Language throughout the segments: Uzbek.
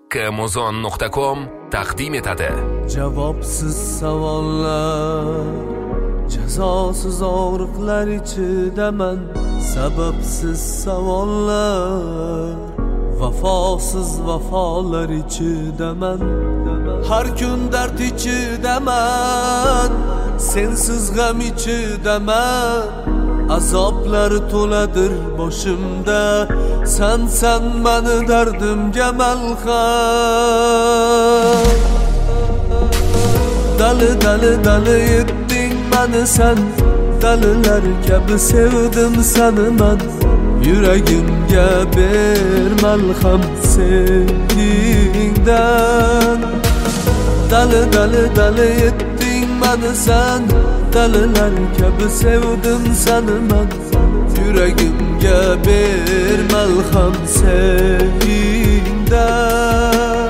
kmozon.com taqdim etadi. Javobsiz savollar, jazosiz og'riqlar ichidaman. Sababsiz savollar, vafosiz vafolar ichidaman. Har kun dard ichidaman, sensiz g'am ichidaman. Azoblar to'ladir boshimda, san mani dardimga malham. Dali etding mani san, dalilar kabi sevdim seni man. Yuragimga ber malham sevgingdan. Dali etding mani san, dalilar kabi sevdim seni man. Yuragimga ber malham sevgingdan.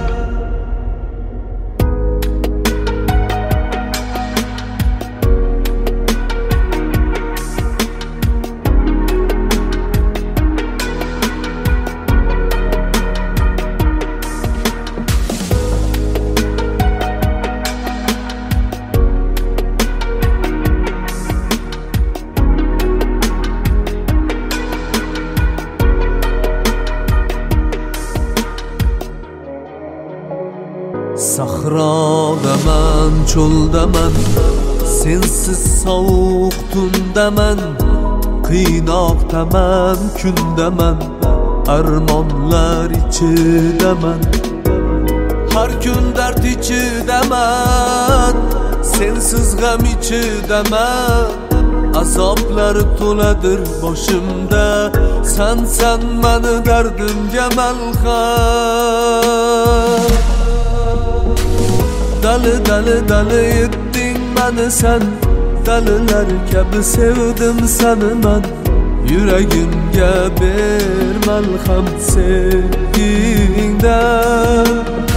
Sahrodaman, cho'ldaman, sensiz sovuq tundaman. Qiynoqdaman, kundaman, armonlar ichidaman. Har kun dard ichidaman, sensiz g'am ichidaman. Azoblar to'ladir boshimda, san mani dardimga malham. Dali etding mani san, dalilar kabi sevdim seni man. Yuragimga ber malham sevgingdan.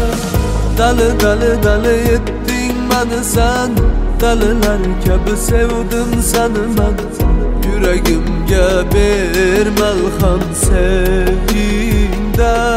Dali etding mani san, dalilar kabi sevdim seni man. Yuragimga ber malham sevgingdan.